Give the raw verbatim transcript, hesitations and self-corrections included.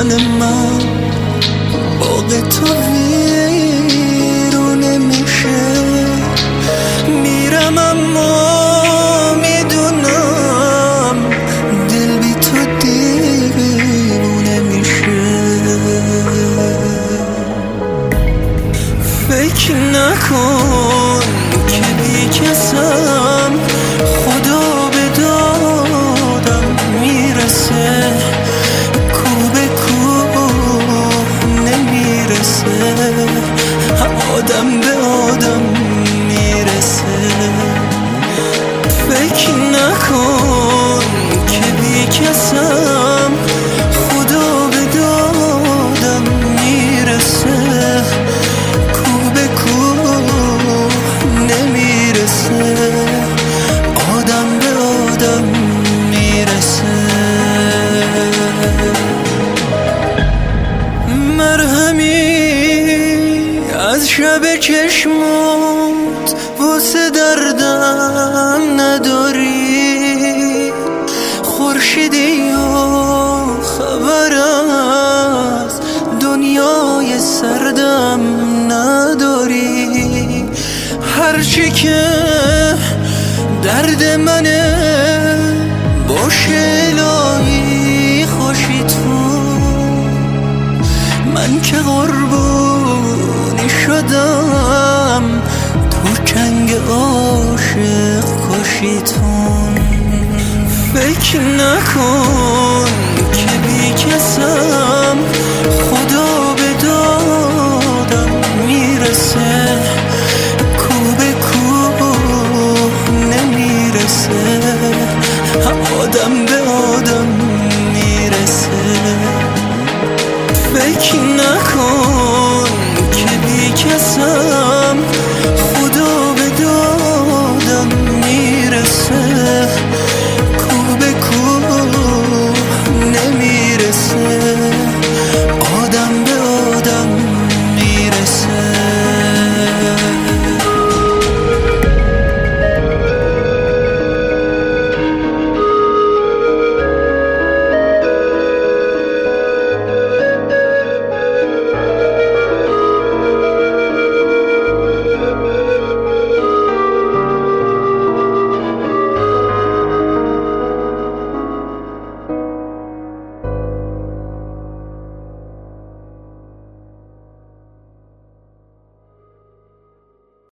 من باغ تو ویرونه میشه. میرم اما میدونم دل بی تو دیوونه میشه. فکر نکن که بی کسم خدا به دادم میرسه. کو به کوه نمیرسه، آدم به آدم میرسه. فکر نکن که بی کسم خدا به دادم میرسه. کو به کوه نمیرسه، آدم به آدم میرسه. مرهمی از شب چشمات واسه دردم نداری. خورشیدی یا خبر از دنیای سردم نداری. هرچی که درد منه باشه الهی خوشی تو. من که قربونی شدم تو چنگ عاشق کشیتون. فکر نکن